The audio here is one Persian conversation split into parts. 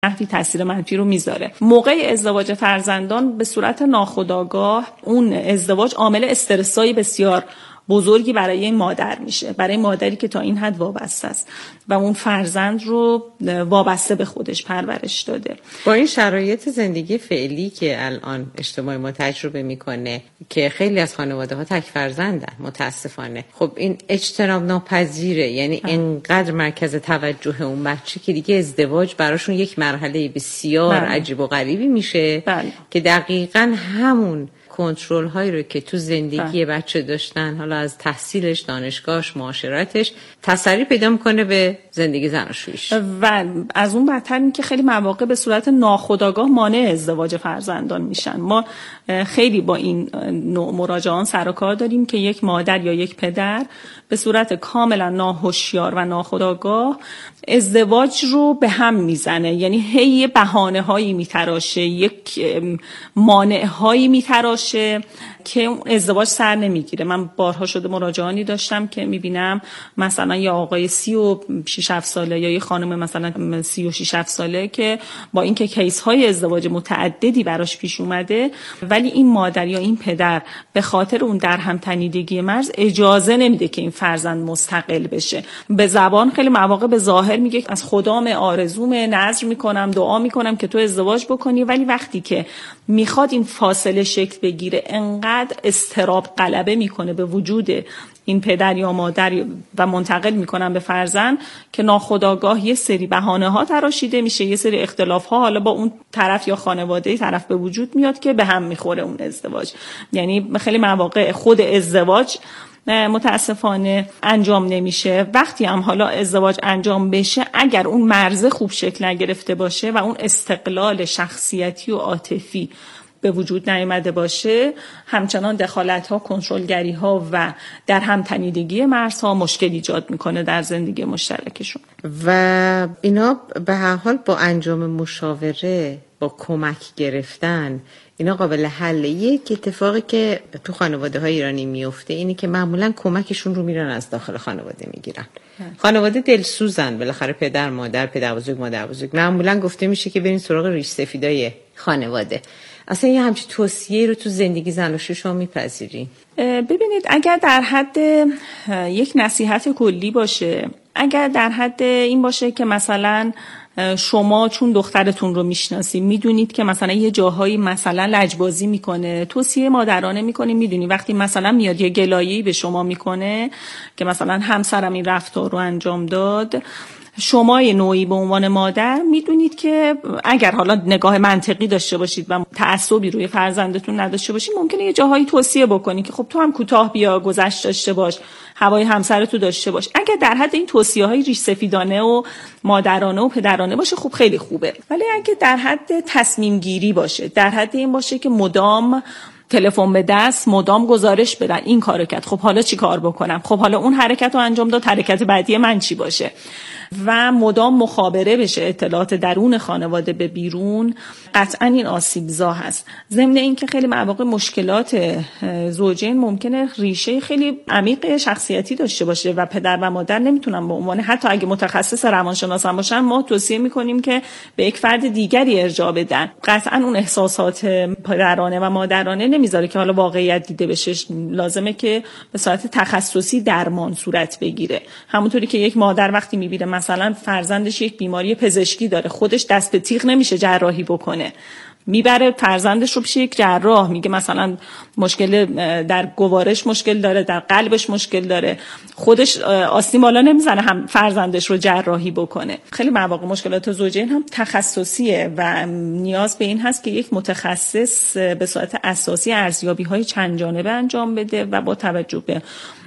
تاثیر منفی رو میذاره. موقع ازدواج فرزندان به صورت ناخودآگاه اون ازدواج عامل استرسایی بسیار بزرگی برای این مادر میشه، برای مادری که تا این حد وابسته است و اون فرزند رو وابسته به خودش پرورش داده. با این شرایط زندگی فعلی که الان اجتماع ما تجربه میکنه که خیلی از خانواده‌ها تک فرزندن متاسفانه، خب این اجتناب ناپذیره، یعنی اینقدر مرکز توجه اون بچه که دیگه ازدواج براشون یک مرحله بسیار عجیب و غریبی میشه که دقیقاً همون کنترل هایی رو که تو زندگی بچه داشتن، حالا از تحصیلش، دانشگاهش، معاشرتش، تسری پیدا میکنه به زندگی زناشوییش و از اون بدتر این که خیلی مواقع به صورت ناخودآگاه مانع ازدواج فرزندان میشن. ما خیلی با این نوع مراجعان سر و کار داریم که یک مادر یا یک پدر به صورت کاملا ناهوشیار و ناخودآگاه ازدواج رو به هم میزنه، یعنی هی بهانه هایی میتراشه، یک مانع هایی میتراشه که اون ازدواج سر نمیگیره. من بارها شده مراجعانی داشتم که میبینم مثلا یا آقای 36 ساله یا یه خانم مثلا 36 ساله که با اینکه کیس های ازدواج متعددی براش پیش اومده، ولی این مادر یا این پدر به خاطر اون درهم تنیدگی مرز اجازه نمیده که این فرزند مستقل بشه. به زبان خیلی مواقع به ظاهر میگه از خدام آرزومه، نذر میکنم، دعا میکنم که تو ازدواج بکنی، ولی وقتی که میخواد این فاصله شکل بگیره انقدر اضطراب غلبه میکنه به وجود این پدر یا مادر و منتقل میکنن به فرزند که ناخودآگاه یه سری بهانه ها تراشیده میشه، یه سری اختلاف ها حالا با اون طرف یا خانواده طرف به وجود میاد که به هم میخوره اون ازدواج. یعنی خیلی مواقع خود ازدواج متاسفانه انجام نمیشه. وقتی هم حالا ازدواج انجام بشه، اگر اون مرزه خوب شکل نگرفته باشه و اون استقلال شخصیتی و عاطفی به وجود نیامده باشه، همچنان دخالت‌ها، کنترلگری‌ها و در هم تنیدگی مرزها مشکل ایجاد میکنه در زندگی مشترکشون. و اینا به هر حال با انجام مشاوره، با کمک گرفتن، اینا قابل حله. یک اتفاقی که تو خانواده‌های ایرانی میفته اینه که معمولاً کمکشون رو میرن از داخل خانواده میگیرن. خانواده دلسوزن، بالاخره پدر، مادر، پدر بزرگ، مادر بزرگ. معمولاً گفته میشه که برین سراغ ریش سفیدای خانواده. اصلا یه همچین توصیه رو تو زندگی زناشویی شما میپذیرین؟ ببینید، اگر در حد یک نصیحت کلی باشه، اگر در حد این باشه که مثلا شما چون دخترتون رو میشناسید میدونید که مثلا یه جاهایی مثلا لجبازی میکنه، توصیه مادرانه میکنیم، میدونی وقتی مثلا میاد یه گلایه‌ای به شما میکنه که مثلا همسرم این رفتار رو انجام داد، شما یه نوعی به عنوان مادر میدونید که اگر حالا نگاه منطقی داشته باشید و تعصبی روی فرزندتون نداشته باشید، ممکنه یه جاهایی توصیه بکنید که خب تو هم کوتاه بیا، گذشت داشته باش، هوای همسرتو داشته باش. اگر در حد این توصیه‌های ریش سفیدانه و مادرانه و پدرانه باشه خب خیلی خوبه، ولی اگه در حد تصمیم گیری باشه، در حد این باشه که مدام تلفن به دست، مدام گزارش بدن این کارو کرد، خب حالا چی کار بکنم، خب حالا اون حرکت رو انجام داد، حرکت بعدی من چی باشه، و مدام مخابره بشه اطلاعات درون خانواده به بیرون، قطعا این آسیبزا هست. ضمن این که خیلی مواقع مشکلات زوجین ممکنه ریشه خیلی عمیق شخصیتی داشته باشه و پدر و مادر نمیتونن به عنوان، حتی اگه متخصص روانشناس هم باشن، ما توصیه میکنیم که به یک فرد دیگری ارجاع بدن. قطعا اون احساسات پدرانه و مادرانه نمیذاره که حالا واقعیت دیده بشه، لازمه که به صورت تخصصی درمان صورت بگیره. همونطوری که یک مادر وقتی میبینه مثلا فرزندش یک بیماری پزشکی داره، خودش دست به تیغ نمیشه جراحی بکنه، میبره فرزندش رو پیش یک جراح، میگه مثلا مشکل در گوارش مشکل داره، در قلبش مشکل داره، خودش آستین بالا نمیزنه هم فرزندش رو جراحی بکنه. خیلی مواقع مشکلات زوجین هم تخصصیه و نیاز به این هست که یک متخصص به صورت اساسی ارزیابی‌های چند جانبه انجام بده و با توجه به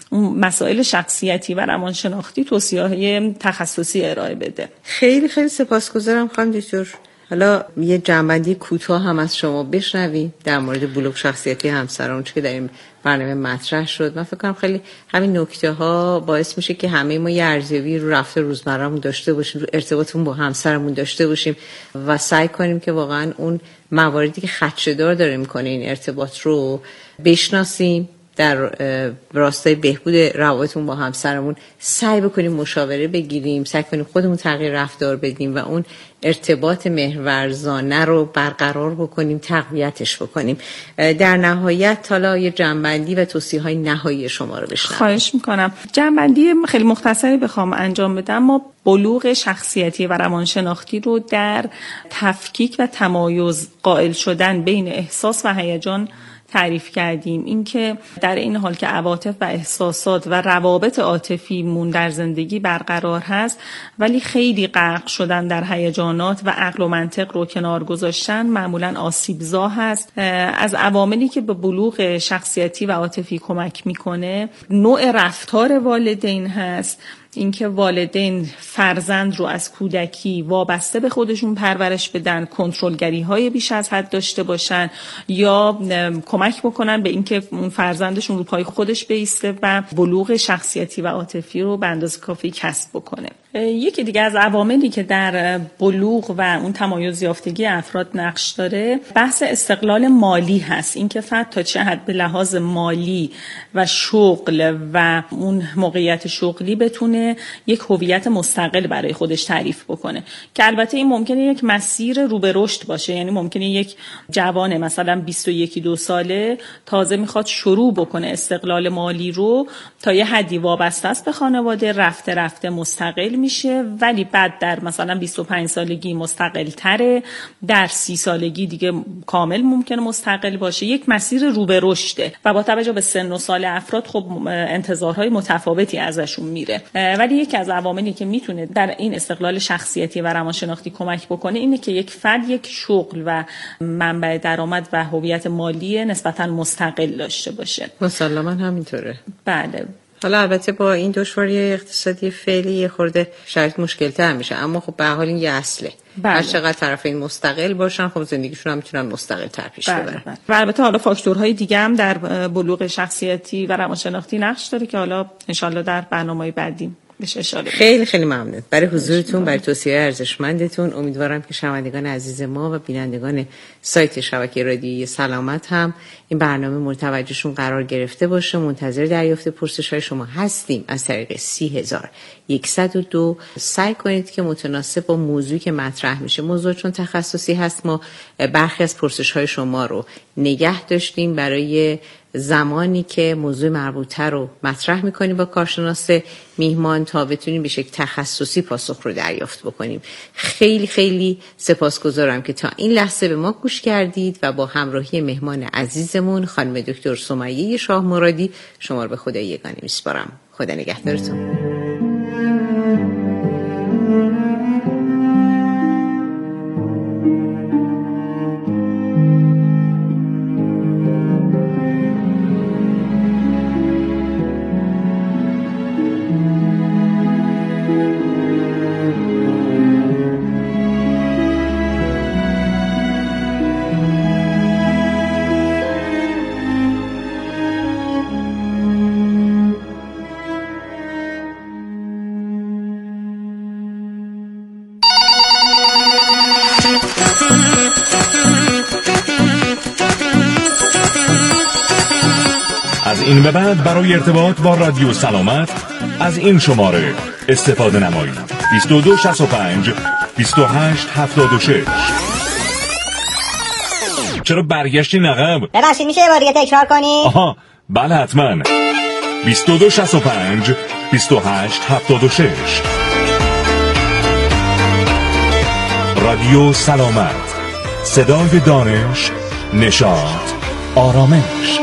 مسائل شخصیتی و روانشناختی توصیه‌های تخصصی ارائه بده. خیلی خیلی سپاسگزارم خانم دکتر. حالا یه جنبندی کوتاه هم از شما بشنویم در مورد بلوغ شخصیتی همسران که در این برنامه مطرح شد. من فکر کنم خیلی همین نکته ها باعث میشه که همه ما یه ارزیابی رو رفتار روزمره‌مون داشته باشیم، رو ارتباطمون با همسرمون داشته باشیم و سعی کنیم که واقعا اون مواردی که خدشه‌دار داره میکنه این ارتباط رو بشناسیم، در راستای بهبود روابطمون با همسرمون سعی بکنیم مشاوره بگیریم، سعی کنیم خودمون تغییر رفتار بدیم و اون ارتباط محورزانه رو برقرار بکنیم، تقویتش بکنیم. در نهایت حالا یه جنبندی و توصیه‌های نهایی شما رو بشنوم. خواهش میکنم. جنبندی خیلی مختصری بخوام انجام بدم، ما بلوغ شخصیتی و روانشناختی رو در تفکیک و تمایز قائل شدن بین احساس و هیجان تعریف کردیم. اینکه در این حال که عواطف و احساسات و روابط عاطفیمون در زندگی برقرار هست، ولی خیلی غرق شدن در هیجانات و عقل و منطق رو کنار گذاشتن معمولاً آسیبزا هست. از عواملی که به بلوغ شخصیتی و عاطفی کمک میکنه نوع رفتار والدین هست، اینکه والدین فرزند رو از کودکی وابسته به خودشون پرورش بدن، کنترلگری‌های بیش از حد داشته باشن یا کمک بکنن به اینکه اون فرزندشون رو پای خودش بایسته و بلوغ شخصیتی و عاطفی رو به اندازه کافی کسب بکنه. یکی دیگه از عواملی که در بلوغ و اون تمایز یافتگی افراد نقش داره بحث استقلال مالی هست. اینکه فرد تا چه حد به لحاظ مالی و شغل و اون موقعیت شغلی بتونه یک هویت مستقل برای خودش تعریف بکنه، که البته این ممکنه یک مسیر رو به رشد باشه. یعنی ممکنه یک جوان مثلا 21-22 ساله تازه میخواد شروع بکنه استقلال مالی رو، تا یه حدی وابسته است به خانواده، رفته رفته مستقل میشه، ولی بعد در مثلا 25 سالگی مستقل تره، در 30 سالگی دیگه کامل ممکنه مستقل باشه. یک مسیر رو به رشده و با توجه به سن و سال افراد خب انتظارهای متفاوتی ازشون میره. ولی یکی از عواملی که میتونه در این استقلال شخصیتی و روانشناختی کمک بکنه اینه که یک فرد یک شغل و منبع درآمد و هویت مالی نسبتاً مستقل داشته باشه. مسلماً همینطوره. بله. حالا البته با این دشواری اقتصادی فعلی یه خورده شرایط مشکل‌تر میشه، اما خب به هر حال این یه اصله. بله. هر چقدر طرفین مستقل باشن خب زندگیشون هم میتونن مستقل تر پیش ببرن. بله. و البته حالا فاکتورهای دیگه هم در بلوغ شخصیتی و روانشناختی نقش داره که حالا انشالله در برنامه‌های بعدی بهش اشاره. خیلی خیلی ممنون برای حضورتون، برای توصیه ارزشمندتون. امیدوارم که شنوندگان عزیز ما و بینندگان سایت شبکه رادیویی سلامت هم این برنامه مورد توجهشون قرار گرفته باشه. منتظر دریافت پرسش‌های شما هستیم از طریق 30102. سعی کنید که متناسب با موضوعی که مطرح میشه، موضوع چون تخصصی هست ما برخی از پرسش‌های شما رو نگه داشتیم برای زمانی که موضوع مربوطه رو مطرح میکنیم با کارشناس میهمان تا بتونیم به شکل تخصصی پاسخ رو دریافت بکنیم. خیلی خیلی سپاسگزارم که تا این لحظه به ما گوش کردید و با همراهی مهمان عزیزمون خانم دکتر سمیه شاه مرادی شما رو به خدای یگانه میسپارم. خدا نگهدارتون. از این به بعد برای ارتباط با رادیو سلامت از این شماره استفاده نمایید. 2265 2876. چرا برگشتی عقب؟ ببخشید میشه یه بار دیگه تکرار کنی؟ آها بله حتما. 2265 2876. رادیو سلامت، صدای دانش، نشاط، آرامش.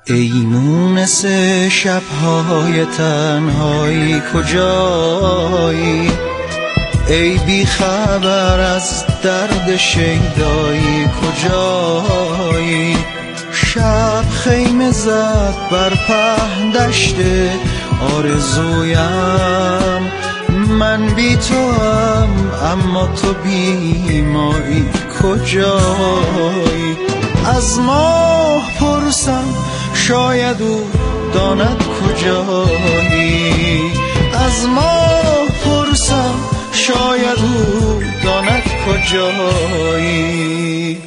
ای مونس شب‌های تنهایی کجایی؟ ای بی خبر از درد شیدایی کجایی؟ شب خیمه زد بر پهن دشت آرزویم، من بی تو هم اما تو بی مایی کجایی؟ از ماه پرسم شاید او داند کجایی، از ماه پرسم شاید او داند کجایی.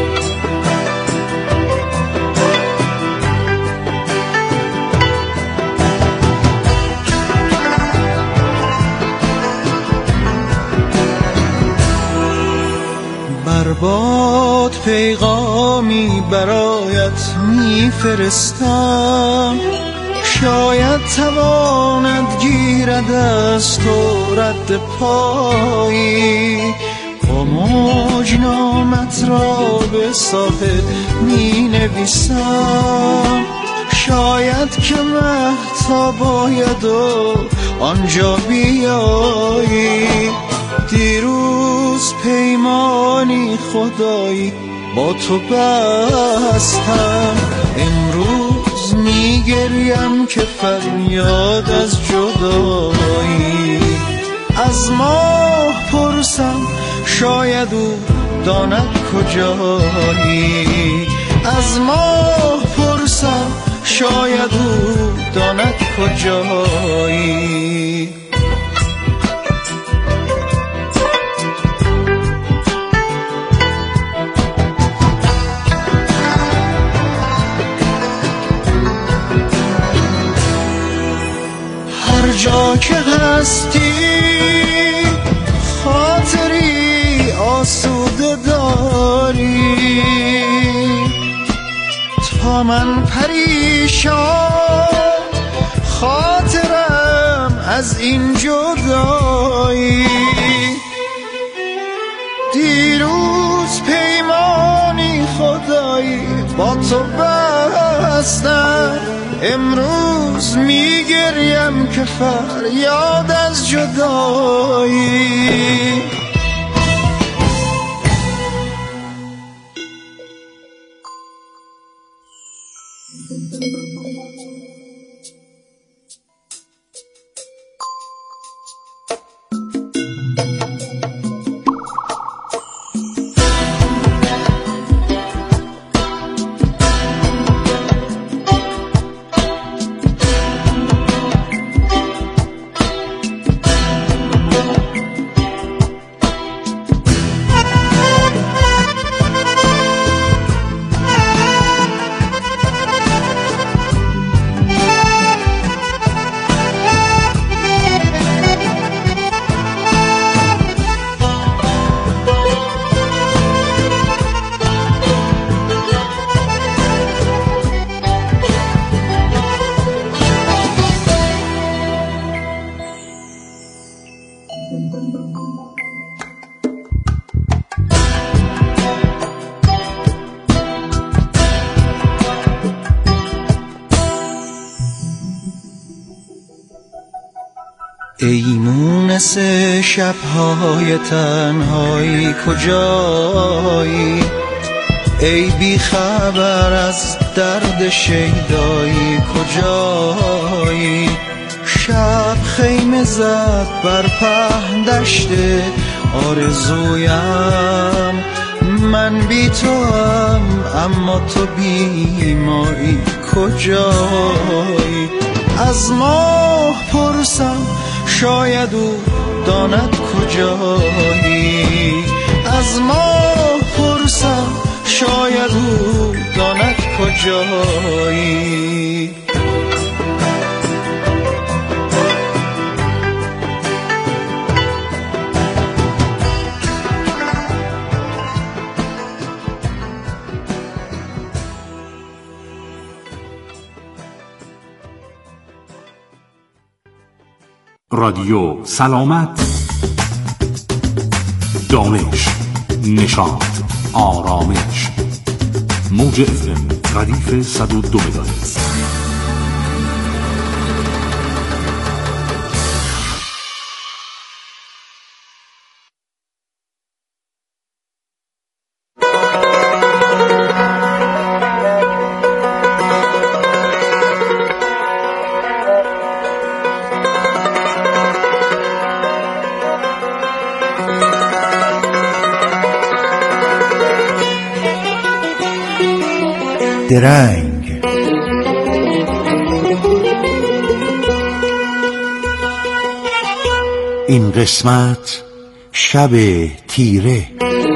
برباد پیغامی برایت میفرستم، شاید تواند گیرد از تو رد پایی. با موج نامت را به ساحل می نویسم، شاید که مهتاب باید و آنجا بیایی. دیروز پیمانی خدایی با تو بستم، امروز میگریم که فریاد از جدایی. از ماه پرسم شاید او داند کجایی، از ماه پرسم شاید او داند کجایی. جا که هستی خاطری آسوده داری، تا من پریشان خاطرم از این جدایی. دیروز پیمانی خدایی با تو بستم، امروز میگریم که فریاد از جدایی. ای مونس شب‌های تنهایی کجایی؟ ای بی خبر از درد شیدایی کجایی؟ شب خیمه زد بر پهن دشت آرزویم، من بی تو هم اما تو بی مایی کجایی؟ از ماه پرسم شاید او داند کجایی، از ماه پرسم شاید او داند کجایی. رادیو سلامت، دانش، نشاط، آرامش. موج FM ردیف 102 مگاهرتز. درنگ این قسمت شب تیره.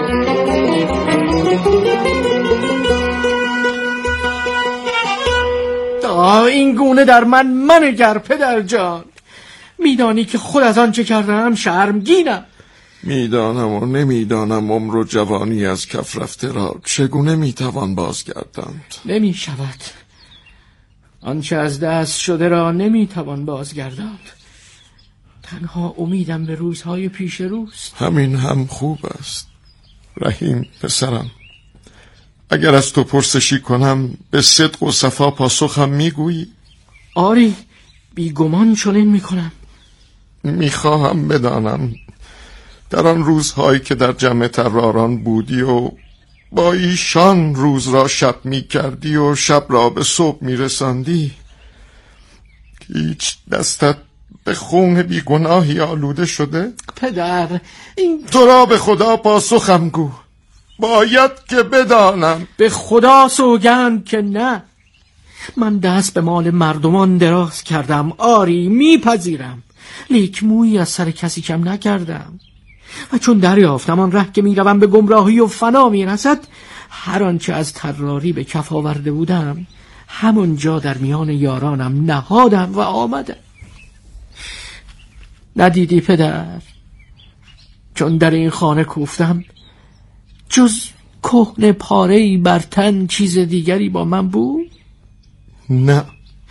این گونه در من منگر پدر جان. میدانی که خود از آن چه کردم شرمگینم. میدانم و نمیدانم عمر و جوانی از کف رفته را چگونه میتوان بازگرداند. نمی شود. آنچه از دست شده را نمیتوان بازگرداند. تنها امیدم به روزهای پیش روست. همین هم خوب است. رحیم پسرم، اگر از تو پرسشی کنم به صدق و صفا پاسخم میگویی؟ آری، بیگمان چنین میکنم. میخواهم بدانم در آن روزهایی که در جمع طراران بودی و با ایشان روز را شب میکردی و شب را به صبح میرساندی، هیچ دستت به خون بیگناهی آلوده شده؟ پدر، این تو را به خدا پاسخم گو، باید که بدانم. به خدا سوگند که نه. من دست به مال مردمان دراز کردم، آری میپذیرم، لیک مویی از سر کسی کم نکردم. و چون دریافتم آن ره که میروم به گمراهی و فنا میرسد، هر آنچه از طراری به کف آورده بودم همونجا در میان یارانم نهادم و آمدم. ندیدی پدر؟ چون در این خانه کوفتم جز کهنه پاره‌ای بر تن چیز دیگری با من بود؟ نه.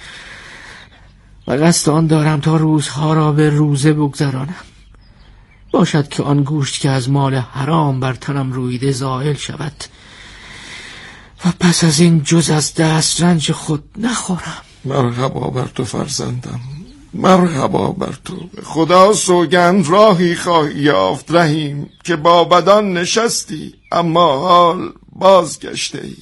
و قصد آن دارم تا روزها را به روزه بگذرانم. باشد که آن گوشت که از مال حرام بر تنم رویده زائل شود و پس از این جز از دست رنج خود نخورم. مرحبا بر تو فرزندم، مرحبا بر تو. به خدا سوگند راهی خواهی یافت رحیم که با بدان نشستی اما حال بازگشته ای.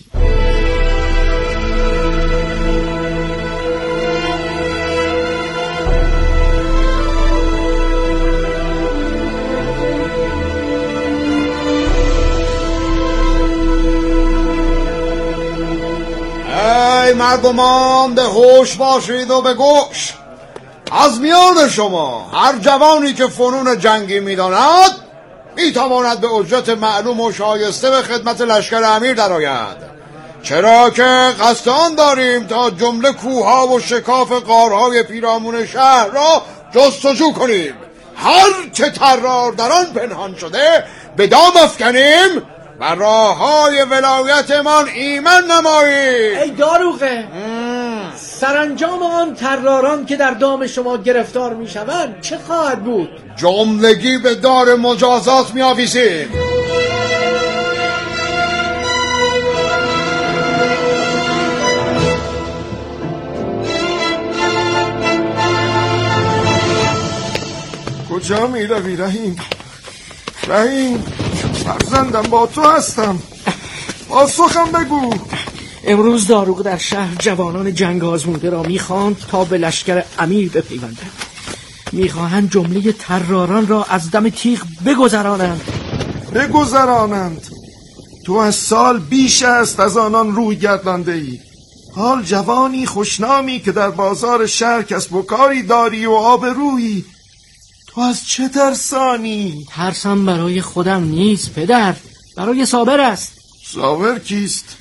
ای مردمان، به هوش باشید و به گوش. از میان شما هر جوانی که فنون جنگی میداند میتواند به اجرت معلوم و شایسته به خدمت لشکر امیر درآید، چرا که قصد آن داریم تا جمله کوهها و شکاف غارهای پیرامون شهر را جستجو کنیم. هر چه طرار در آن پنهان شده به دام افکنیم و راههای ولایتمان ایمن نماییم. ای داروغه، سرانجام آن طراران که در دام شما گرفتار می شوند چه خواهد بود؟ جملگی به دار مجازات می آویزیم. کجا می روی رحیم؟ رحیم فرزندم، با تو هستم، پاسخم بگو. امروز داروغ در شهر جوانان جنگ آزموده را میخواند تا به لشکر امیر بپیوندند. میخواهند جمله طراران را از دم تیغ بگذرانند. تو از سال بیش است از آنان روی گردانده ای. حال جوانی خوشنامی که در بازار شهر کسب و کاری داری و آبرویی، تو از چه ترسانی؟ ترسم برای خودم نیست پدر، برای صابر است. صابر کیست؟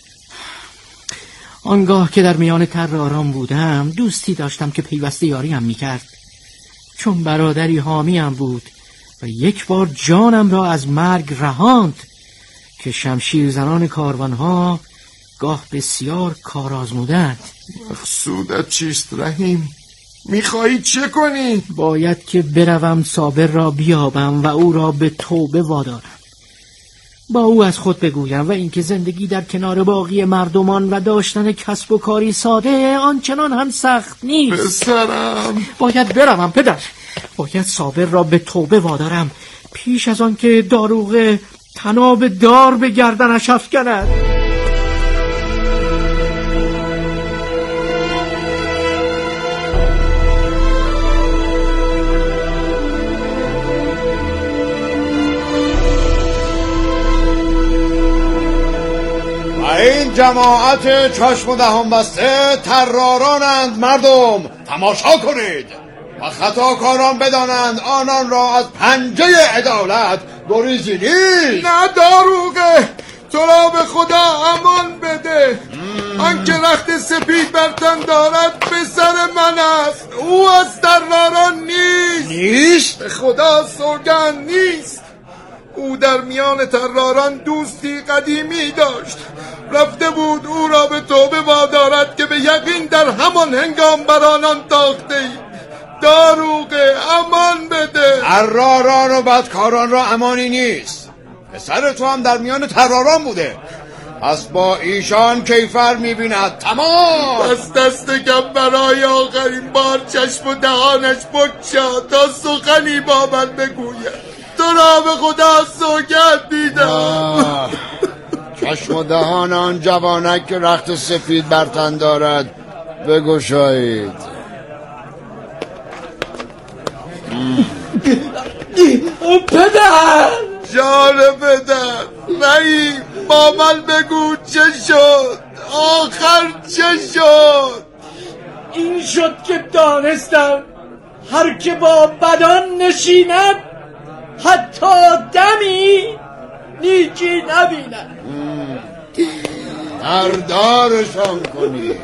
آنگاه که در میان طراران بودم دوستی داشتم که پیوسته یاریم میکرد. چون برادری حامیم بود و یک بار جانم را از مرگ رهاند که شمشیر زنان کاروانها گاه بسیار کار آزمودند. مقصودت چیست رحیم؟ میخواهی چه کنی؟ باید که بروم صابر را بیابم و او را به توبه وادارم. با او از خود بگویم و اینکه زندگی در کنار باقی مردمان و داشتن کسب و کاری ساده آنچنان هم سخت نیست. پسرم باید بروم پدر. باید صابر را به توبه وادارم پیش از آن که داروغه تناب دار به گردنش افکند. این جماعت چشم و دهان بسته طرارانند. مردم تماشا کنید و خطاکاران بدانند آنان را از پنجه عدالت گریزی نیست. نه داروغه، تو را به خدا امان بده. آنکه رخت سپید بر تن دارد پسر من است. او از طراران نیست. به خدا سوگند نیست. او در میان طراران دوستی قدیمی داشت. رفته بود او را به توبه وادارد که به یقین در همان هنگام بر آنان تاخته اید. داروغه امان بده. طراران و بدکاران را امانی نیست. پسر تو هم در میان طراران بوده، پس با ایشان کیفر میبیند. تمام. پس دست کم برای آخرین بار چشم و دهانش بگشا تا سخنی با من بگوید. تو را به خدا سوگند دیدم. چشم و دهان آن جوانک که رخت سفید بر تن دارد بگشایید. پدر، جان پدر، رحیم با من بگو چه شد؟ آخر چه شد؟ این شد که دانستم هر که با بدان نشیند حتی دمی نیکی نبیند. دردارشان کنی.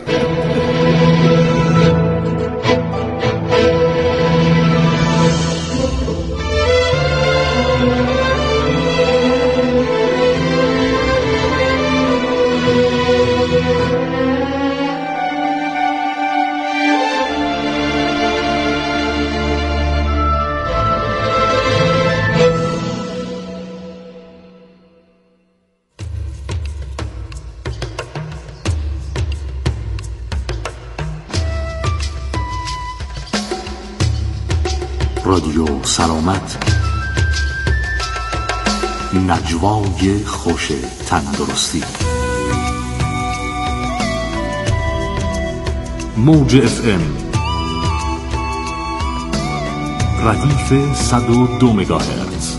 رادیو سلامت، نجوای خوش تندرستی. موج FM ردیف 102 مگاهرتز.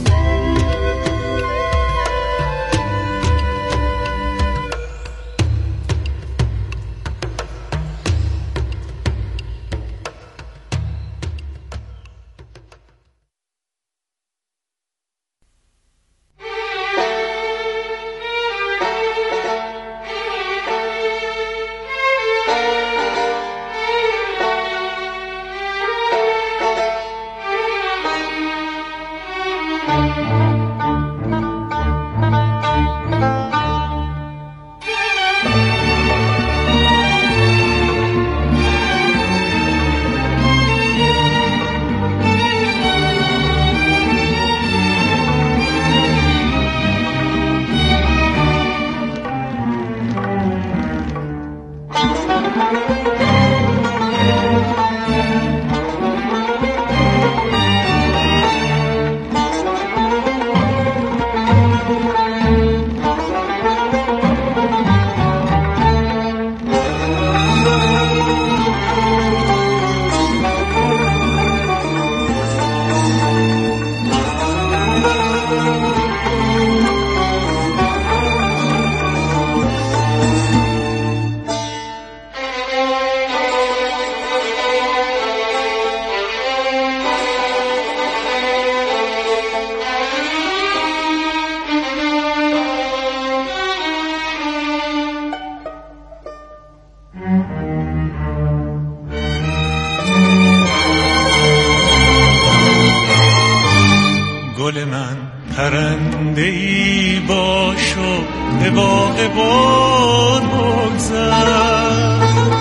گل من پرنده‌ای باش و به باغبان بگذر،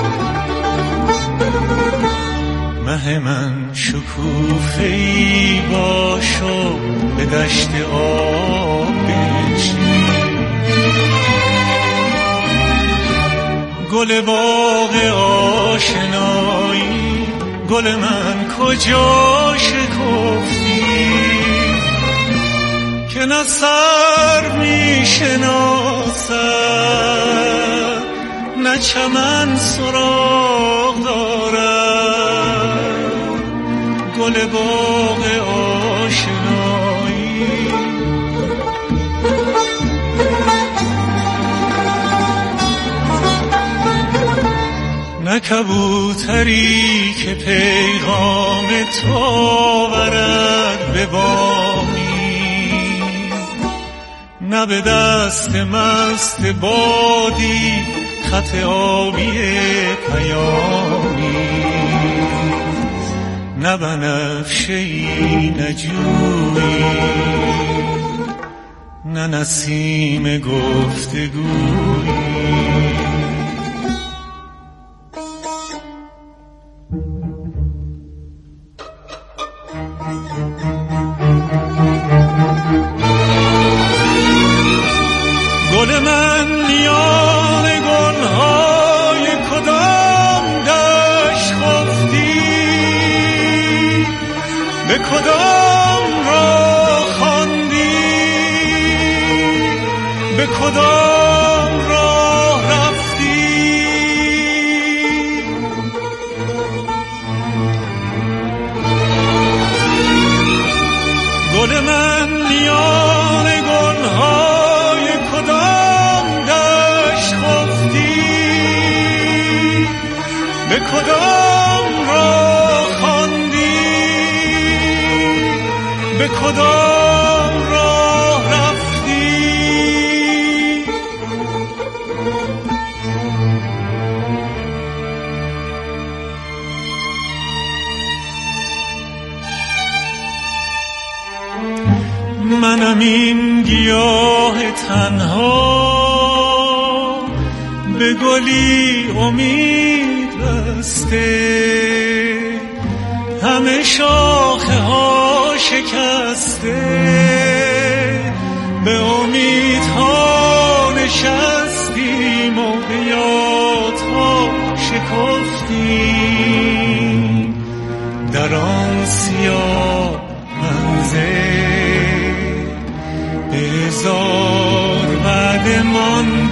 مه من شکوفه‌ای باش و به دشت آب بنشین. گل باغ آشنایی، گل من کجا شکفتی که نه سر می شناسد نه چمن سراغ دارد، گل باغ آشنایی. نه کبوتری که پیغام تو آورد به بامی، نه به دست مست بادی خط آبی پیامی، نه بنفشه‌ای نه جویی، نه نسیم گفتگویی. گل من میان گلهای کدام دشت خفتی، به کدام راه خواندی، به کدام راه رفتی. گل من میان گلهای کدام دشت خفتی، به کدام راه خواندی، به کدام راه رفتی. منم این گیاه تنها به گلی امید بسته، همه شاخه ها شکسته، به امیدها نشستیم و به یادها شکفتیم، در آن سیاه منزل به هزار بعدمان